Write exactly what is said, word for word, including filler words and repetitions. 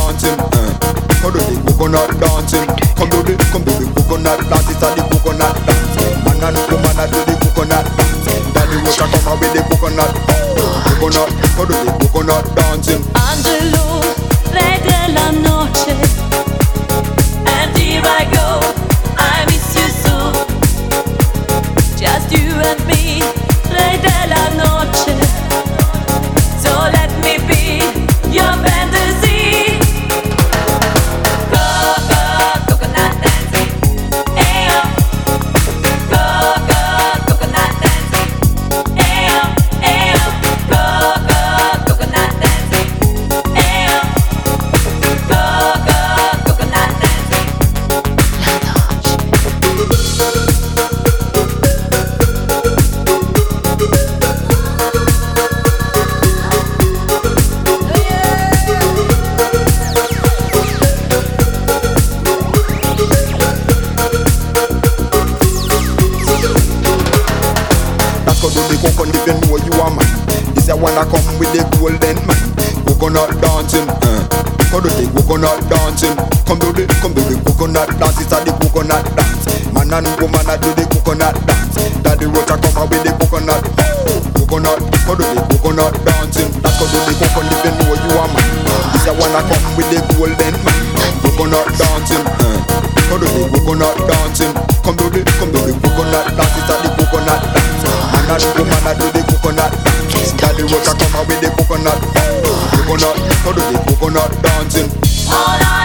dancing. Uh. Come do the coconut dancing. Come do the, come do the coconut dance. It's a the coconut dance. Man and woman a do the coconut dance. Daddy water come out with the coconut. Coconut, come do the coconut dancing. Angelo, re della noche. And here I go, I miss you so. Just you and me, re della noche. So let me be your fantasy. Go, go, coconut dancing. Ayo. Go, go, coconut dancing. Ayo, ayo. Go, go, coconut dancing. Ayo. Go, go, coconut dancing. La noche. That's how do the coconut if you know you are man. This a wanna come with the golden man. Coconut dancing, uh. Come do the coconut dancing. Come do the, come do the coconut dance. It's a the coconut dance. Man and woman a do the coconut dance. Daddy water come out with the coconut. Coconut, come do the coconut dancing. That's how do the coconut if you know you are man. This a wanna come with the golden man. Coconut dancing, uh. Come do the coconut dancing. Come do the, come do the coconut dance. It's a the coconut dance. Man and woman a do the coconut dance. Daddy water come out with the coconut. Coconut, come do the coconut dancing. All I